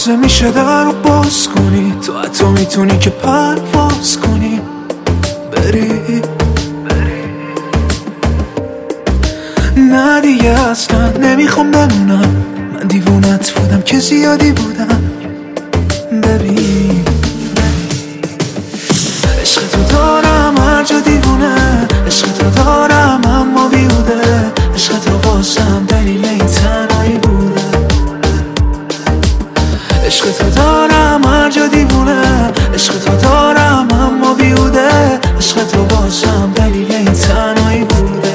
تازه میشه در رو باز کنی، تو حتی میتونی که پرواز کنی بری. نه دیگه اصلا نمیخوام بمونم، من دیوونت بودم که زیادی بودم. ببین عشق تو دارم هر جا دیوونه، عشق تو دارم اما بیهوده، عشق تو واسم دلیل این تنهایی بوده. عشق تو دارم هر جا دیوونه، عشق تو دارم اما بیهوده، عشق تو واسم دلیل این تنهایی بوده.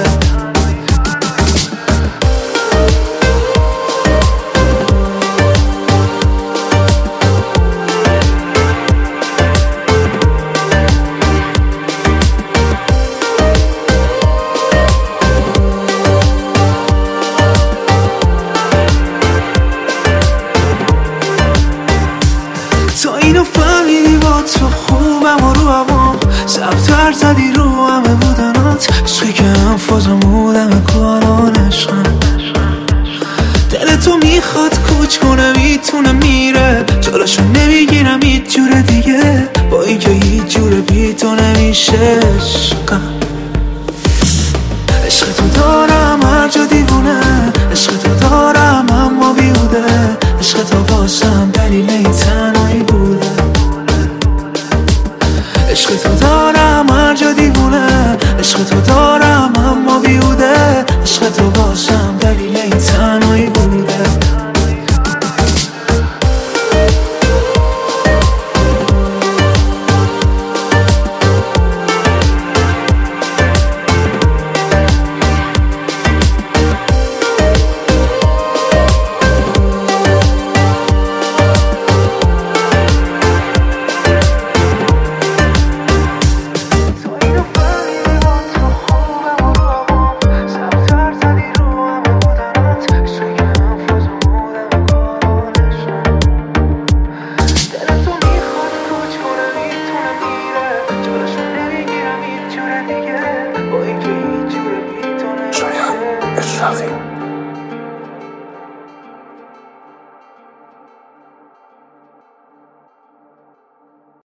تا اینو فهمیدی با تو خوبم و رو هوام، زبطر زدی رو همه بودنات، عشقی که هم فازم بودم کاران عشقم. دل تو میخواد کوچ کنه میتونه میره، جلوشو نمیگیرم هیچ جور دیگه، با اینکه هیچ جور بی تو نمیشه عشقم. عشق تو دارم هر جا دیوونه، عشق تو دارم اما بیهوده، عشق تو واسم دلیل این تنهایی بوده. عشق تو دارم هر جا دیوونه، عشق تو دارم